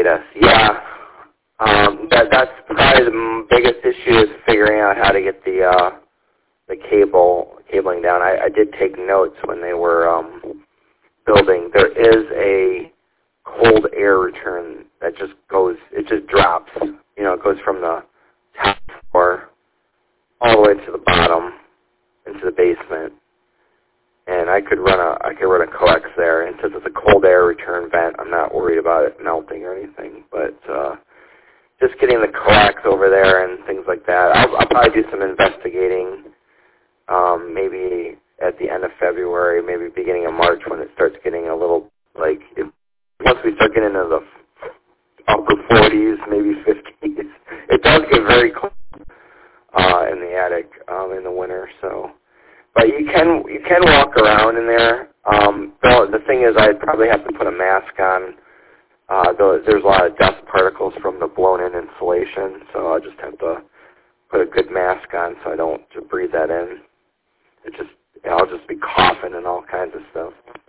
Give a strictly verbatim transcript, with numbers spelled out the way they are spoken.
status. Yeah, um, that that's probably the m- biggest issue is figuring out how to get the uh, the cable cabling down. I, I did take notes when they were um, building. There is a cold air return that just goes. It just drops. You know, it goes from the top floor all the way to the bottom into the basement. And I could run a I could run a coax there, and since it's a cold air return vent, I'm not worried about it melting or anything. But uh, just getting the coax over there and things like that, I'll, I'll probably do some investigating. Um, maybe at the end of February, maybe beginning of March, when it starts getting a little like if, once we start getting into the upper forties, maybe fifties, it does get very cold uh, in the attic um, in the winter. So. But you can you can walk around in there. Um, the, the thing is, I'd probably have to put a mask on. Uh, though there's a lot of dust particles from the blown-in insulation, so I'll just have to put a good mask on so I don't breathe that in. It just I'll just be coughing and all kinds of stuff.